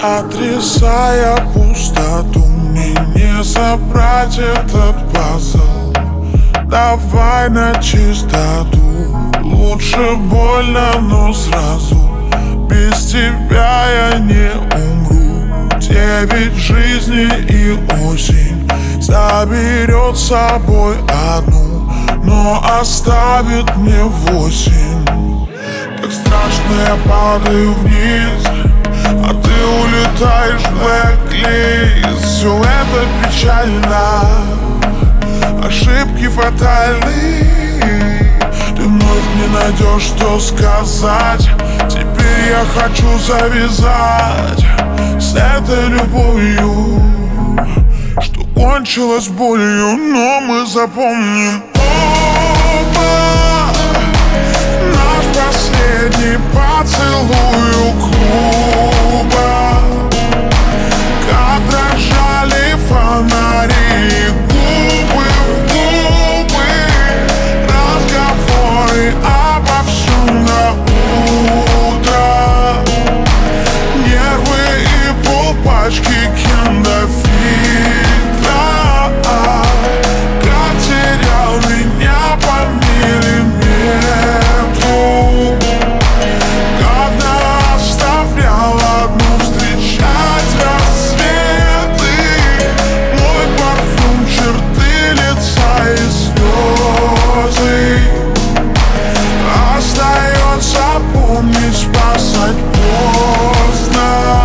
Отрезая пустоту, мне не собрать этот пазл. Давай на чистоту, лучше больно, но сразу. Без тебя я не умру. 9 жизней и осень заберет с собой одну, но оставит мне 8. Как страшно я падаю вниз, а ты улетаешь в блэк-лист. Все это печально, ошибки фатальны. Ты вновь не найдешь, что сказать. Теперь я хочу завязать с этой любовью, что кончилось болью, но мы запомним оба наш последний поцелуй у клуба. Как дрожали фонари, губы в губы, разговоры обо всем до утра. Нервы и полпачки кендафильтра. Как терял меня по миллиметру, когда оставлял одну встречать рассветы. Мой парфюм, черты лица и слезы. Остается помнить, спасать поздно.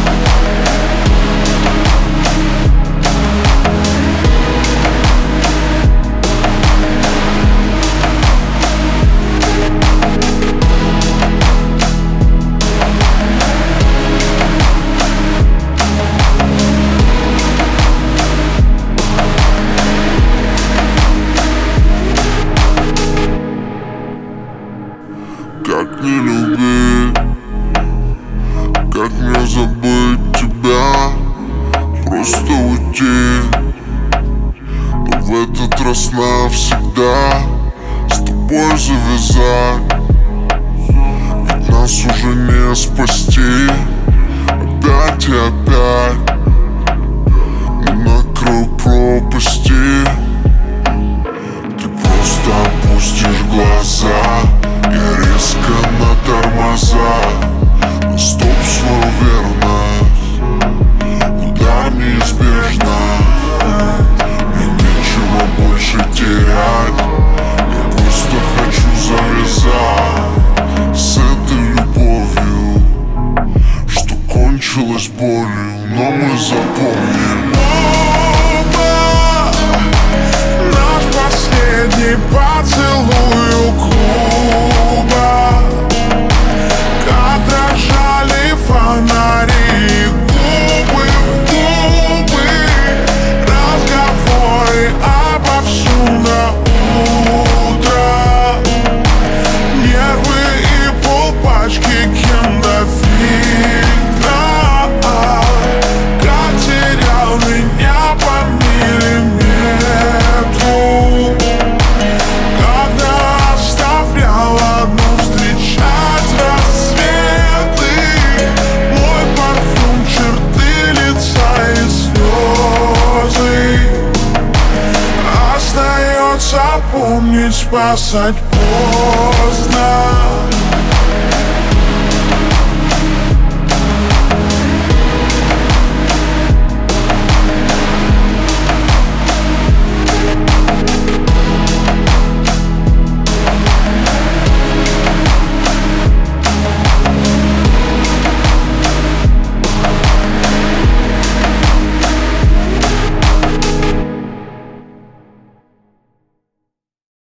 Как не любить, как мне забыть тебя, просто уйти, но в этот раз навсегда с тобой завязать. Ведь нас уже не спасти, опять и опять мы на краю пропасти. Ты просто опустишь глаза, я резко на тормоза, на стоп свою верность, удар неизбежно. Мне нечего больше терять, я просто хочу завязать с этой любовью, что кончилось болью, но мы запомним оба наш последний поцелуй у клуба. Как дрожали фонари, губы в губы, разговоры обо всем до утра. Нервы и полпачки кендафильтра. Как терял меня по миллиметру, когда оставлял одну встречать рассветы. Мой парфюм, черты лица и слезы. Остается помнить, спасать поздно.